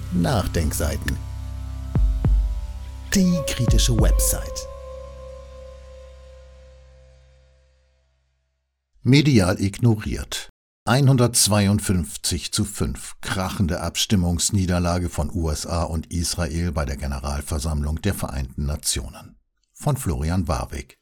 Nachdenkseiten. Die kritische Website. Medial ignoriert. 152:5 krachende Abstimmungsniederlage von USA und Israel bei der Generalversammlung der Vereinten Nationen. Von Florian Warwick.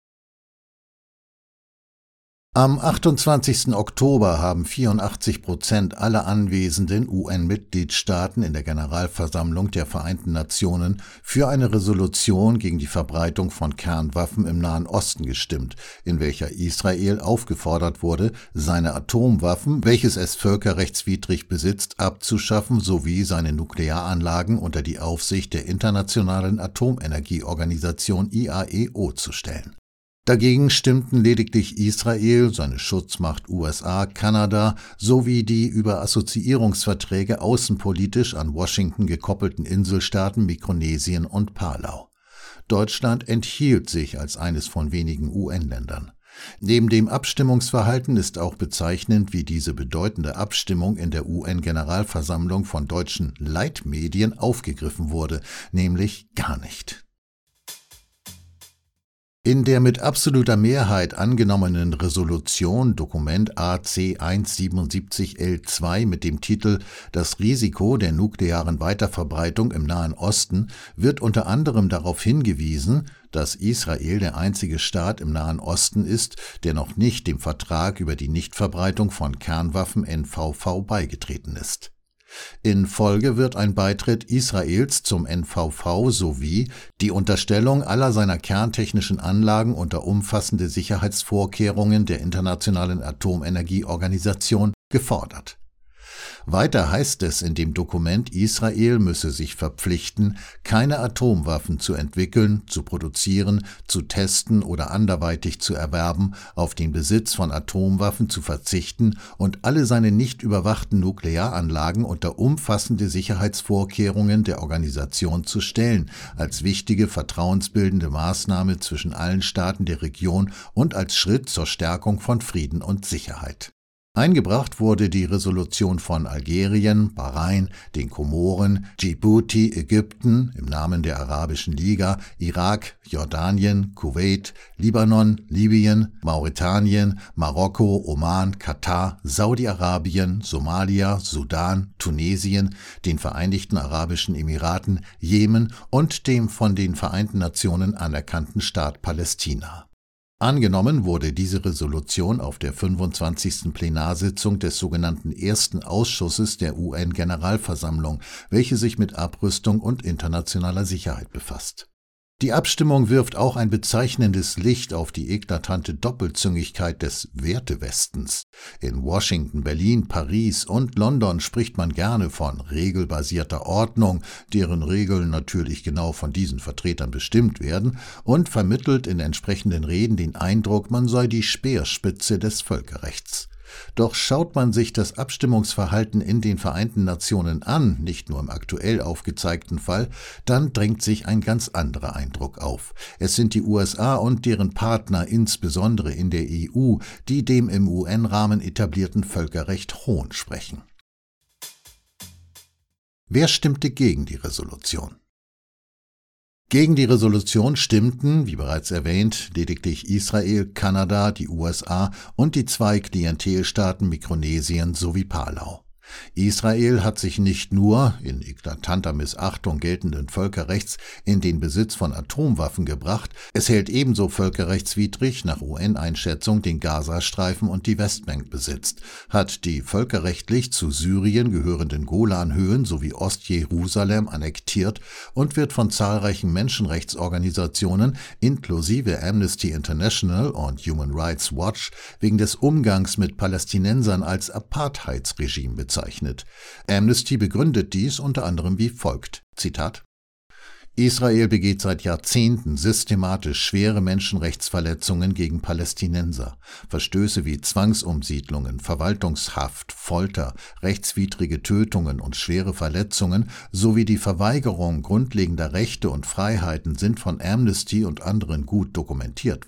Am 28. Oktober haben 84% aller anwesenden UN-Mitgliedstaaten in der Generalversammlung der Vereinten Nationen für eine Resolution gegen die Verbreitung von Kernwaffen im Nahen Osten gestimmt, in welcher Israel aufgefordert wurde, seine Atomwaffen, welches es völkerrechtswidrig besitzt, abzuschaffen sowie seine Nuklearanlagen unter die Aufsicht der Internationalen Atomenergieorganisation IAEO zu stellen. Dagegen stimmten lediglich Israel, seine Schutzmacht USA, Kanada sowie die über Assoziierungsverträge außenpolitisch an Washington gekoppelten Inselstaaten Mikronesien und Palau. Deutschland enthielt sich als eines von wenigen UN-Ländern. Neben dem Abstimmungsverhalten ist auch bezeichnend, wie diese bedeutende Abstimmung in der UN-Generalversammlung von deutschen Leitmedien aufgegriffen wurde, nämlich gar nicht. In der mit absoluter Mehrheit angenommenen Resolution Dokument AC 177L2 mit dem Titel »Das Risiko der nuklearen Weiterverbreitung im Nahen Osten« wird unter anderem darauf hingewiesen, dass Israel der einzige Staat im Nahen Osten ist, der noch nicht dem Vertrag über die Nichtverbreitung von Kernwaffen NVV beigetreten ist. In Folge wird ein Beitritt Israels zum NVV sowie die Unterstellung aller seiner kerntechnischen Anlagen unter umfassende Sicherheitsvorkehrungen der Internationalen Atomenergieorganisation gefordert. Weiter heißt es in dem Dokument, Israel müsse sich verpflichten, keine Atomwaffen zu entwickeln, zu produzieren, zu testen oder anderweitig zu erwerben, auf den Besitz von Atomwaffen zu verzichten und alle seine nicht überwachten Nuklearanlagen unter umfassende Sicherheitsvorkehrungen der Organisation zu stellen, als wichtige vertrauensbildende Maßnahme zwischen allen Staaten der Region und als Schritt zur Stärkung von Frieden und Sicherheit. Eingebracht wurde die Resolution von Algerien, Bahrain, den Komoren, Djibouti, Ägypten im Namen der Arabischen Liga, Irak, Jordanien, Kuwait, Libanon, Libyen, Mauretanien, Marokko, Oman, Katar, Saudi-Arabien, Somalia, Sudan, Tunesien, den Vereinigten Arabischen Emiraten, Jemen und dem von den Vereinten Nationen anerkannten Staat Palästina. Angenommen wurde diese Resolution auf der 25. Plenarsitzung des sogenannten Ersten Ausschusses der UN-Generalversammlung, welche sich mit Abrüstung und internationaler Sicherheit befasst. Die Abstimmung wirft auch ein bezeichnendes Licht auf die eklatante Doppelzüngigkeit des Wertewestens. In Washington, Berlin, Paris und London spricht man gerne von regelbasierter Ordnung, deren Regeln natürlich genau von diesen Vertretern bestimmt werden, und vermittelt in entsprechenden Reden den Eindruck, man sei die Speerspitze des Völkerrechts. Doch schaut man sich das Abstimmungsverhalten in den Vereinten Nationen an, nicht nur im aktuell aufgezeigten Fall, dann drängt sich ein ganz anderer Eindruck auf. Es sind die USA und deren Partner, insbesondere in der EU, die dem im UN-Rahmen etablierten Völkerrecht Hohn sprechen. Wer stimmte gegen die Resolution? Gegen die Resolution stimmten, wie bereits erwähnt, lediglich Israel, Kanada, die USA und die zwei Klientelstaaten Mikronesien sowie Palau. Israel hat sich nicht nur, in eklatanter Missachtung geltenden Völkerrechts, in den Besitz von Atomwaffen gebracht, es hält ebenso völkerrechtswidrig nach UN-Einschätzung den Gazastreifen und die Westbank besitzt, hat die völkerrechtlich zu Syrien gehörenden Golanhöhen sowie Ostjerusalem annektiert und wird von zahlreichen Menschenrechtsorganisationen inklusive Amnesty International und Human Rights Watch wegen des Umgangs mit Palästinensern als Apartheidsregime bezeichnet. Amnesty begründet dies unter anderem wie folgt, Zitat: Israel begeht seit Jahrzehnten systematisch schwere Menschenrechtsverletzungen gegen Palästinenser. Verstöße wie Zwangsumsiedlungen, Verwaltungshaft, Folter, rechtswidrige Tötungen und schwere Verletzungen sowie die Verweigerung grundlegender Rechte und Freiheiten sind von Amnesty und anderen gut dokumentiert worden.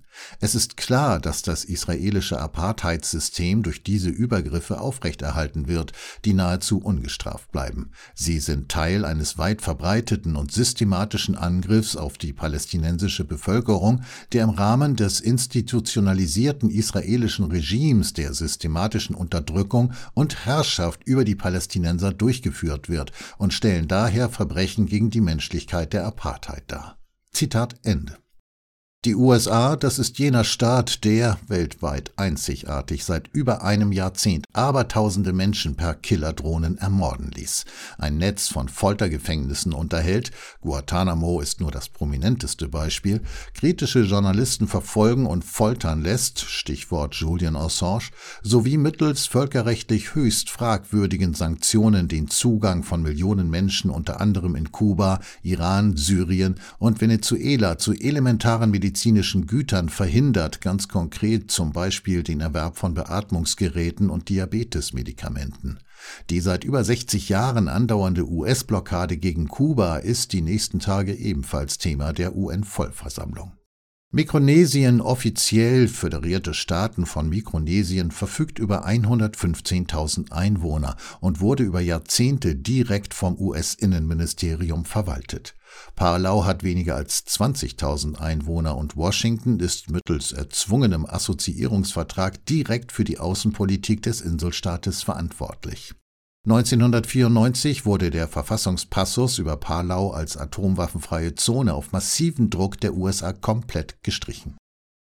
Es ist klar, dass das israelische Apartheidssystem durch diese Übergriffe aufrechterhalten wird, die nahezu ungestraft bleiben. Sie sind Teil eines weit verbreiteten und systematischen Angriffs auf die palästinensische Bevölkerung, der im Rahmen des institutionalisierten israelischen Regimes der systematischen Unterdrückung und Herrschaft über die Palästinenser durchgeführt wird und stellen daher Verbrechen gegen die Menschlichkeit der Apartheid dar. Zitat Ende. Die USA, das ist jener Staat, der, weltweit einzigartig, seit über einem Jahrzehnt abertausende Menschen per Killerdrohnen ermorden ließ, ein Netz von Foltergefängnissen unterhält, Guantanamo ist nur das prominenteste Beispiel, kritische Journalisten verfolgen und foltern lässt, Stichwort Julian Assange, sowie mittels völkerrechtlich höchst fragwürdigen Sanktionen den Zugang von Millionen Menschen unter anderem in Kuba, Iran, Syrien und Venezuela zu elementaren medizinischen Gütern verhindert, ganz konkret zum Beispiel den Erwerb von Beatmungsgeräten und Diabetesmedikamenten. Die seit über 60 Jahren andauernde US-Blockade gegen Kuba ist die nächsten Tage ebenfalls Thema der UN-Vollversammlung. Mikronesien, offiziell Föderierte Staaten von Mikronesien, verfügt über 115.000 Einwohner und wurde über Jahrzehnte direkt vom US-Innenministerium verwaltet. Palau hat weniger als 20.000 Einwohner und Washington ist mittels erzwungenem Assoziierungsvertrag direkt für die Außenpolitik des Inselstaates verantwortlich. 1994 wurde der Verfassungspassus über Palau als atomwaffenfreie Zone auf massiven Druck der USA komplett gestrichen.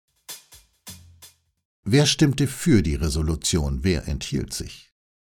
Wer stimmte für die Resolution, wer enthielt sich?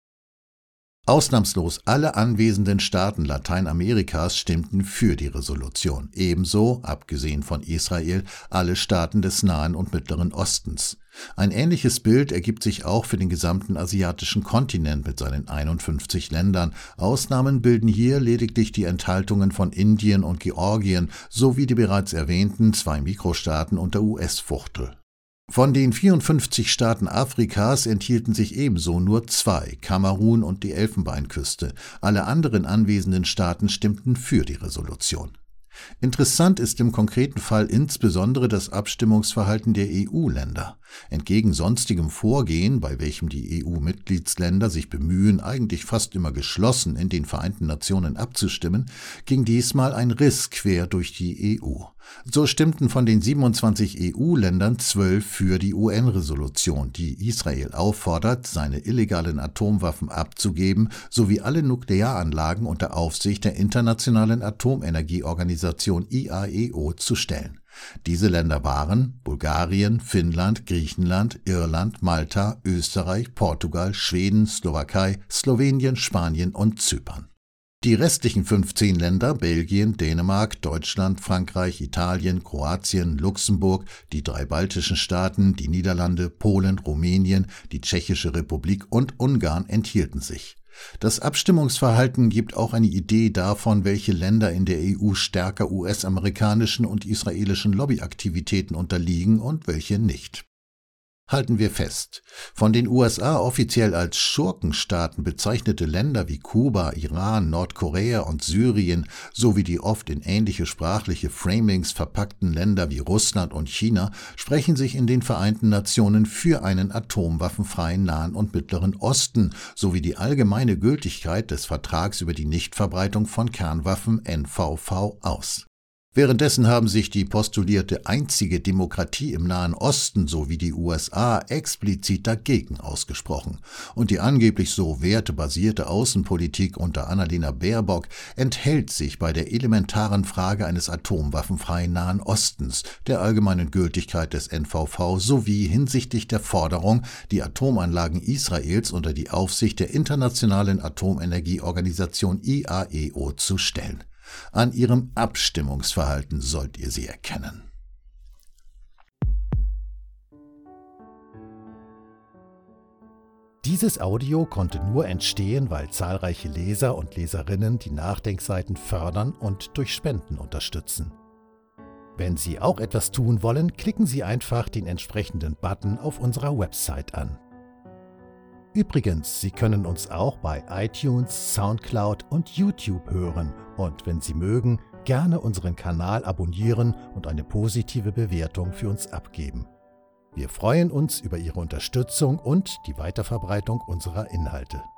Ausnahmslos alle anwesenden Staaten Lateinamerikas stimmten für die Resolution, ebenso, abgesehen von Israel, alle Staaten des Nahen und Mittleren Ostens. Ein ähnliches Bild ergibt sich auch für den gesamten asiatischen Kontinent mit seinen 51 Ländern. Ausnahmen bilden hier lediglich die Enthaltungen von Indien und Georgien sowie die bereits erwähnten 2 Mikrostaaten unter US-Fuchtel. Von den 54 Staaten Afrikas enthielten sich ebenso nur 2, Kamerun und die Elfenbeinküste. Alle anderen anwesenden Staaten stimmten für die Resolution. Interessant ist im konkreten Fall insbesondere das Abstimmungsverhalten der EU-Länder. Entgegen sonstigem Vorgehen, bei welchem die EU-Mitgliedsländer sich bemühen, eigentlich fast immer geschlossen in den Vereinten Nationen abzustimmen, ging diesmal ein Riss quer durch die EU. So stimmten von den 27 EU-Ländern 12 für die UN-Resolution, die Israel auffordert, seine illegalen Atomwaffen abzugeben sowie alle Nuklearanlagen unter Aufsicht der Internationalen Atomenergieorganisation IAEO zu stellen. Diese Länder waren Bulgarien, Finnland, Griechenland, Irland, Malta, Österreich, Portugal, Schweden, Slowakei, Slowenien, Spanien und Zypern. Die restlichen 15 Länder, Belgien, Dänemark, Deutschland, Frankreich, Italien, Kroatien, Luxemburg, die 3 baltischen Staaten, die Niederlande, Polen, Rumänien, die Tschechische Republik und Ungarn enthielten sich. Das Abstimmungsverhalten gibt auch eine Idee davon, welche Länder in der EU stärker US-amerikanischen und israelischen Lobbyaktivitäten unterliegen und welche nicht. Halten wir fest, von den USA offiziell als Schurkenstaaten bezeichnete Länder wie Kuba, Iran, Nordkorea und Syrien sowie die oft in ähnliche sprachliche Framings verpackten Länder wie Russland und China sprechen sich in den Vereinten Nationen für einen atomwaffenfreien Nahen und Mittleren Osten sowie die allgemeine Gültigkeit des Vertrags über die Nichtverbreitung von Kernwaffen NVV aus. Währenddessen haben sich die postulierte einzige Demokratie im Nahen Osten sowie die USA explizit dagegen ausgesprochen. Und die angeblich so wertebasierte Außenpolitik unter Annalena Baerbock enthält sich bei der elementaren Frage eines atomwaffenfreien Nahen Ostens, der allgemeinen Gültigkeit des NVV sowie hinsichtlich der Forderung, die Atomanlagen Israels unter die Aufsicht der Internationalen Atomenergieorganisation IAEO zu stellen. An ihrem Abstimmungsverhalten sollt ihr sie erkennen. Dieses Audio konnte nur entstehen, weil zahlreiche Leser und Leserinnen die Nachdenkseiten fördern und durch Spenden unterstützen. Wenn Sie auch etwas tun wollen, klicken Sie einfach den entsprechenden Button auf unserer Website an. Übrigens, Sie können uns auch bei iTunes, Soundcloud und YouTube hören und wenn Sie mögen, gerne unseren Kanal abonnieren und eine positive Bewertung für uns abgeben. Wir freuen uns über Ihre Unterstützung und die Weiterverbreitung unserer Inhalte.